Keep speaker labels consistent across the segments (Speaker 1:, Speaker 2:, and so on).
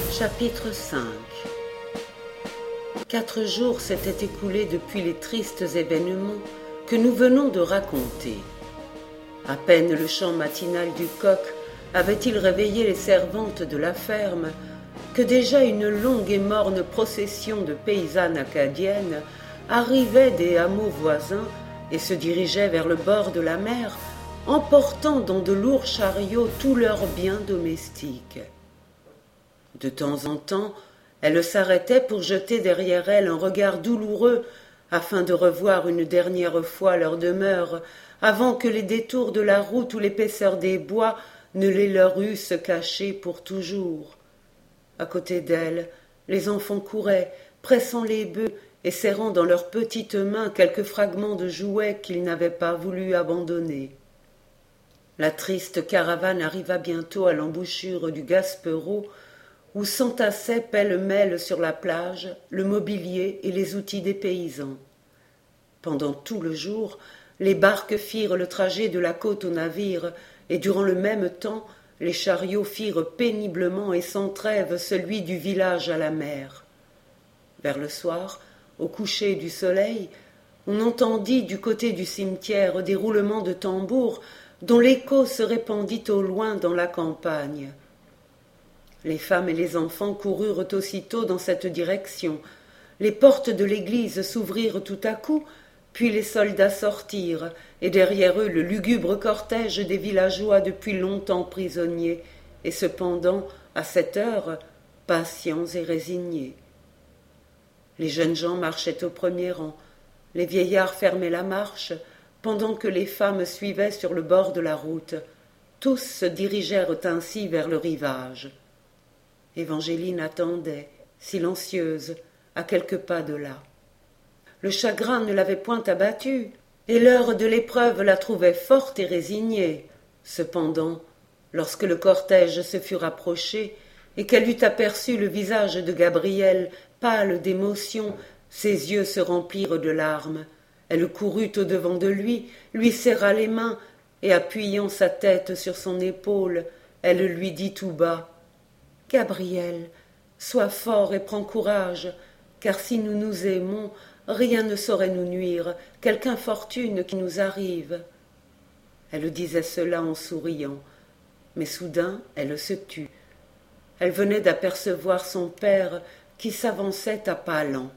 Speaker 1: Chapitre 5. 4 jours s'étaient écoulés depuis les tristes événements que nous venons de raconter. À peine le chant matinal du coq avait-il réveillé les servantes de la ferme que déjà une longue et morne procession de paysannes acadiennes arrivait des hameaux voisins et se dirigeait vers le bord de la mer, emportant dans de lourds chariots tous leurs biens domestiques. De temps en temps, elles s'arrêtaient pour jeter derrière elles un regard douloureux afin de revoir une dernière fois leur demeure avant que les détours de la route ou l'épaisseur des bois ne les leur eussent cachés pour toujours. À côté d'elles, les enfants couraient, pressant les bœufs et serrant dans leurs petites mains quelques fragments de jouets qu'ils n'avaient pas voulu abandonner. La triste caravane arriva bientôt à l'embouchure du Gaspereau, où s'entassaient pêle-mêle sur la plage le mobilier et les outils des paysans. Pendant tout le jour, les barques firent le trajet de la côte au navire, et durant le même temps, les chariots firent péniblement et sans trêve celui du village à la mer. Vers le soir, au coucher du soleil, on entendit du côté du cimetière des roulements de tambours dont l'écho se répandit au loin dans la campagne. Les femmes et les enfants coururent aussitôt dans cette direction. Les portes de l'église s'ouvrirent tout à coup, puis les soldats sortirent, et derrière eux le lugubre cortège des villageois depuis longtemps prisonniers, et cependant, à cette heure, patients et résignés. Les jeunes gens marchaient au premier rang, les vieillards fermaient la marche, pendant que les femmes suivaient sur le bord de la route. Tous se dirigèrent ainsi vers le rivage. Évangeline attendait, silencieuse, à quelques pas de là. Le chagrin ne l'avait point abattue, et l'heure de l'épreuve la trouvait forte et résignée. Cependant, lorsque le cortège se fut rapproché, et qu'elle eut aperçu le visage de Gabriel, pâle d'émotion, ses yeux se remplirent de larmes. Elle courut au-devant de lui serra les mains, et appuyant sa tête sur son épaule, elle lui dit tout bas: « Gabriel, sois fort et prends courage, car si nous nous aimons, rien ne saurait nous nuire, quelque infortune qui nous arrive. » Elle disait cela en souriant, mais soudain elle se tut. Elle venait d'apercevoir son père qui s'avançait à pas lents.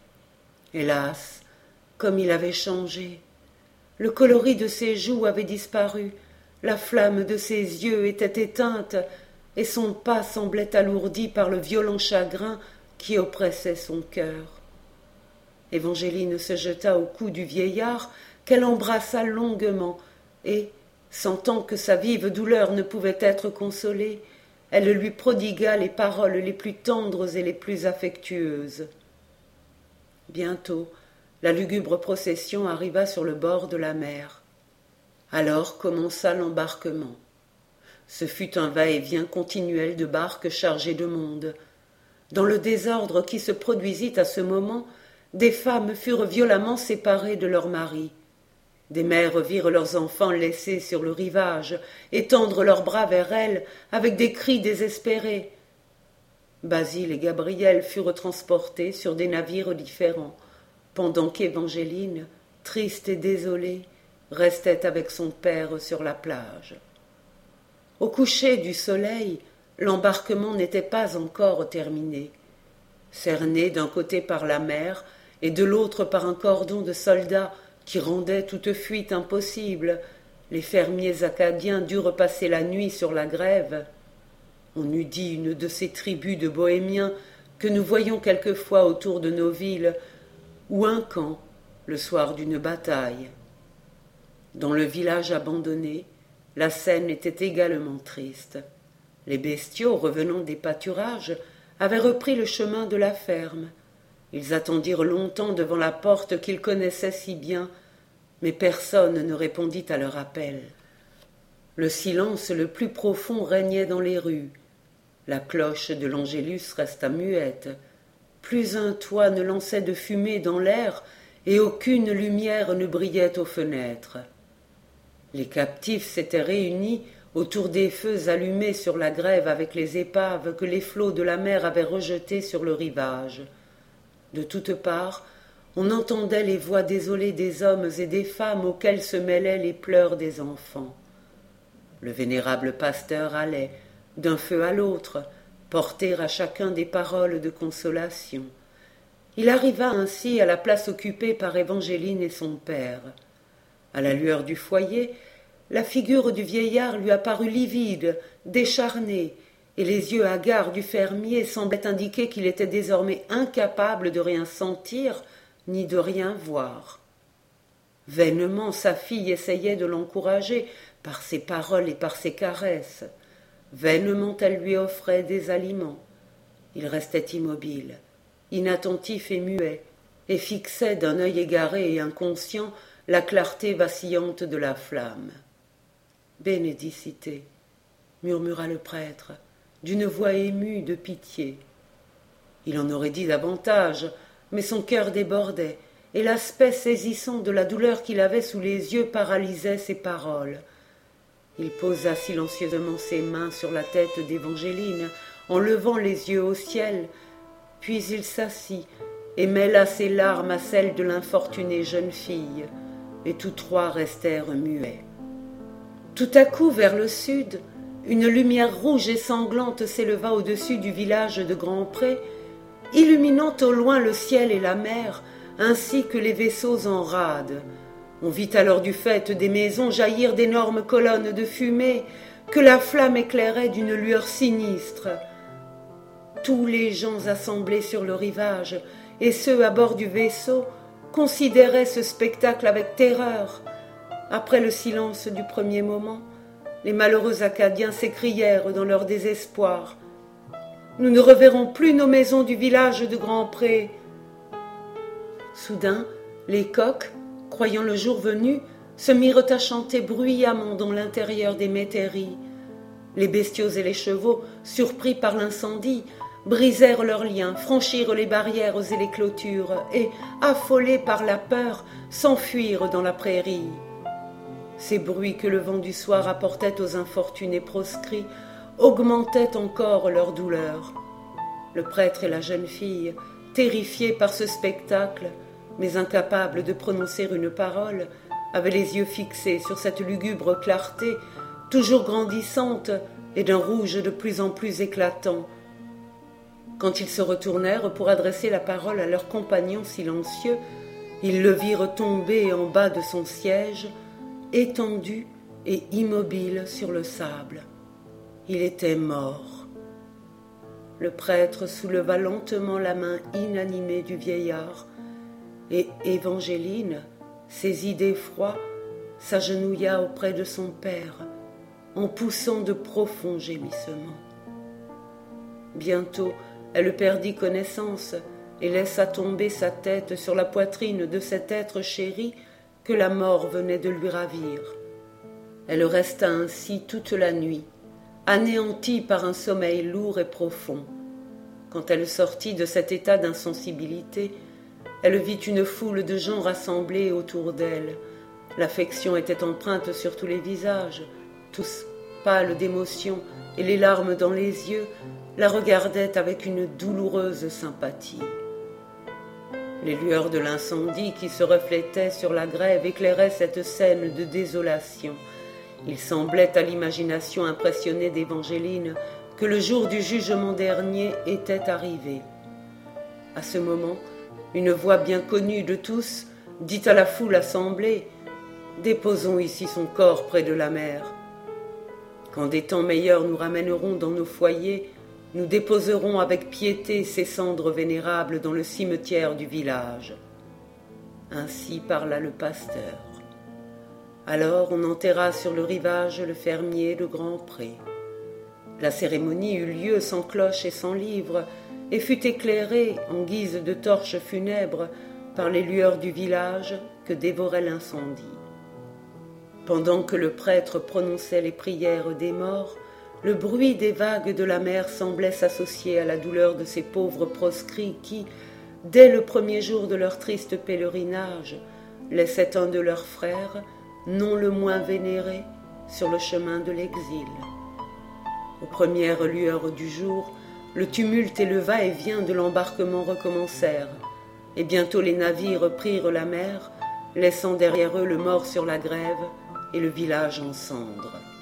Speaker 1: Hélas, comme il avait changé! Le coloris de ses joues avait disparu, la flamme de ses yeux était éteinte, et son pas semblait alourdi par le violent chagrin qui oppressait son cœur. Évangeline se jeta au cou du vieillard, qu'elle embrassa longuement, et, sentant que sa vive douleur ne pouvait être consolée, elle lui prodigua les paroles les plus tendres et les plus affectueuses. Bientôt, la lugubre procession arriva sur le bord de la mer. Alors commença l'embarquement. Ce fut un va-et-vient continuel de barques chargées de monde. Dans le désordre qui se produisit à ce moment, des femmes furent violemment séparées de leurs maris. Des mères virent leurs enfants laissés sur le rivage, étendre leurs bras vers elles avec des cris désespérés. Basile et Gabriel furent transportés sur des navires différents, pendant qu'Évangeline, triste et désolée, restait avec son père sur la plage. Au coucher du soleil, l'embarquement n'était pas encore terminé. Cerné d'un côté par la mer et de l'autre par un cordon de soldats qui rendait toute fuite impossible, les fermiers acadiens durent passer la nuit sur la grève. On eût dit une de ces tribus de bohémiens que nous voyons quelquefois autour de nos villes, ou un camp, le soir d'une bataille. Dans le village abandonné, la scène était également triste. Les bestiaux, revenant des pâturages, avaient repris le chemin de la ferme. Ils attendirent longtemps devant la porte qu'ils connaissaient si bien, mais personne ne répondit à leur appel. Le silence le plus profond régnait dans les rues. La cloche de l'Angélus resta muette. Plus un toit ne lançait de fumée dans l'air, et aucune lumière ne brillait aux fenêtres. Les captifs s'étaient réunis autour des feux allumés sur la grève avec les épaves que les flots de la mer avaient rejetées sur le rivage. De toutes parts, on entendait les voix désolées des hommes et des femmes auxquelles se mêlaient les pleurs des enfants. Le vénérable pasteur allait, d'un feu à l'autre, porter à chacun des paroles de consolation. Il arriva ainsi à la place occupée par Évangéline et son père. À la lueur du foyer, la figure du vieillard lui apparut livide, décharnée, et les yeux hagards du fermier semblaient indiquer qu'il était désormais incapable de rien sentir ni de rien voir. Vainement sa fille essayait de l'encourager par ses paroles et par ses caresses. Vainement elle lui offrait des aliments. Il restait immobile, inattentif et muet, et fixait d'un œil égaré et inconscient la clarté vacillante de la flamme. « Bénédicité » murmura le prêtre, d'une voix émue de pitié. Il en aurait dit davantage, mais son cœur débordait, et l'aspect saisissant de la douleur qu'il avait sous les yeux paralysait ses paroles. Il posa silencieusement ses mains sur la tête d'Évangéline, en levant les yeux au ciel, puis il s'assit et mêla ses larmes à celles de l'infortunée jeune fille, et tous trois restèrent muets. Tout à coup, vers le sud, une lumière rouge et sanglante s'éleva au-dessus du village de Grand-Pré, illuminant au loin le ciel et la mer, ainsi que les vaisseaux en rade. On vit alors du faîte des maisons jaillir d'énormes colonnes de fumée, que la flamme éclairait d'une lueur sinistre. Tous les gens assemblés sur le rivage, et ceux à bord du vaisseau, considéraient ce spectacle avec terreur. Après le silence du premier moment, les malheureux Acadiens s'écrièrent dans leur désespoir. « Nous ne reverrons plus nos maisons du village de Grand-Pré. » Soudain, les coqs, croyant le jour venu, se mirent à chanter bruyamment dans l'intérieur des métairies. Les bestiaux et les chevaux, surpris par l'incendie, brisèrent leurs liens, franchirent les barrières et les clôtures, et, affolés par la peur, s'enfuirent dans la prairie. Ces bruits que le vent du soir apportait aux infortunés proscrits augmentaient encore leur douleur. Le prêtre et la jeune fille, terrifiés par ce spectacle, mais incapables de prononcer une parole, avaient les yeux fixés sur cette lugubre clarté, toujours grandissante et d'un rouge de plus en plus éclatant. Quand ils se retournèrent pour adresser la parole à leur compagnon silencieux, ils le virent tomber en bas de son siège, étendu et immobile sur le sable. Il était mort. Le prêtre souleva lentement la main inanimée du vieillard, et Évangéline, saisie d'effroi, s'agenouilla auprès de son père, en poussant de profonds gémissements. Bientôt, elle perdit connaissance et laissa tomber sa tête sur la poitrine de cet être chéri que la mort venait de lui ravir. Elle resta ainsi toute la nuit, anéantie par un sommeil lourd et profond. Quand elle sortit de cet état d'insensibilité, elle vit une foule de gens rassemblés autour d'elle. L'affection était empreinte sur tous les visages. Tous, pâles d'émotion et les larmes dans les yeux, la regardaient avec une douloureuse sympathie. Les lueurs de l'incendie qui se reflétaient sur la grève éclairaient cette scène de désolation. Il semblait à l'imagination impressionnée d'Évangéline que le jour du jugement dernier était arrivé. À ce moment, une voix bien connue de tous dit à la foule assemblée « Déposons ici son corps près de la mer. Quand des temps meilleurs nous ramèneront dans nos foyers, nous déposerons avec piété ces cendres vénérables dans le cimetière du village. » Ainsi parla le pasteur. Alors on enterra sur le rivage le fermier de Grand-Pré. La cérémonie eut lieu sans cloche et sans livre, et fut éclairée, en guise de torches funèbres, par les lueurs du village que dévorait l'incendie. Pendant que le prêtre prononçait les prières des morts, le bruit des vagues de la mer semblait s'associer à la douleur de ces pauvres proscrits qui, dès le premier jour de leur triste pèlerinage, laissaient un de leurs frères, non le moins vénéré, sur le chemin de l'exil. Aux premières lueurs du jour, le tumulte et le va-et-vient de l'embarquement recommencèrent, et bientôt les navires prirent la mer, laissant derrière eux le mort sur la grève et le village en cendres.